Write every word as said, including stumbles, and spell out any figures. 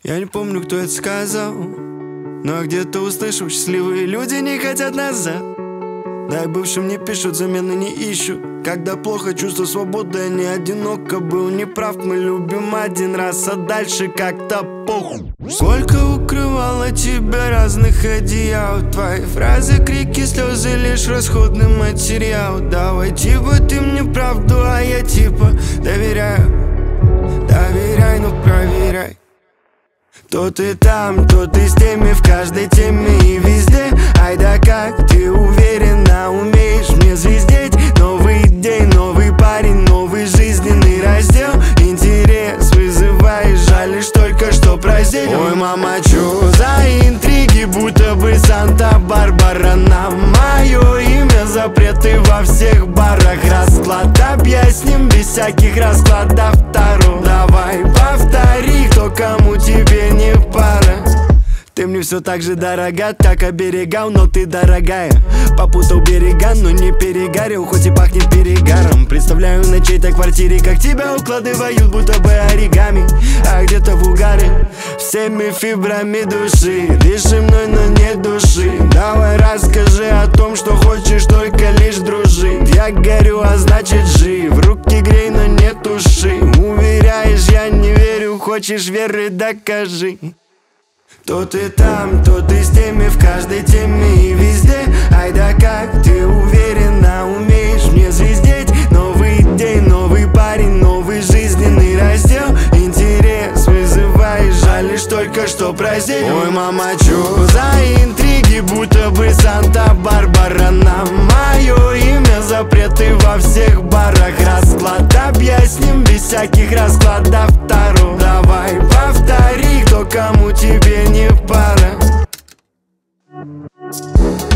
Я не помню, кто это сказал, но где-то услышал: счастливые люди не хотят назад. Да и бывшим не пишут, замены не ищут. Когда плохо, чувство свободы, а не одиноко. Был неправ, мы любим один раз, а дальше как-то похуй. Сколько укрывало тебя разных одеял. Твои фразы, крики, слезы, лишь расходный материал. Давай типа ты мне правду, а я типа доверяю. Доверяй, но проверяй. То ты там, то ты с теми, в каждой теме и везде. Ай да как ты уверенно умеешь мне звездеть. Новый день, новый парень, новый жизненный раздел. Интерес вызываешь, жаль лишь только что праздник. Ой, мама, чё за интриги, будто бы Санта-Барбара. На мое имя запреты во всех барах. Расклад объясним без всяких раскладов Таро. Давай повтори, кто кому тебе не пара. Ты мне все так же дорога, так оберегал, но ты дорогая. Попутал берега, но не перегорел, хоть и пахнет перегаром. Представляю на чьей-то квартире, как тебя укладывают, будто бы оригами. А где-то в угаре, всеми фибрами души. Дыши мной, но нет души. Давай расскажи о том, что хочешь только лишь дружить. Я горю, а значит жив. Руки грей, но нет уши. Уверяешь, я не верю, хочешь веры, докажи. То ты там, то ты с теми, в каждой теме и везде. Ай да как ты уверенно умеешь мне звездеть. Новый день, новый парень, новый жизненный раздел. Интерес вызываешь, жаль лишь только что праздник. Ой, мама, чё за интриги, будто бы Санта-Барбара. На мое имя запреты во всех барах. Расклад объясним без всяких раскладов Таро. Давай повтори, кто кому тебе не пара.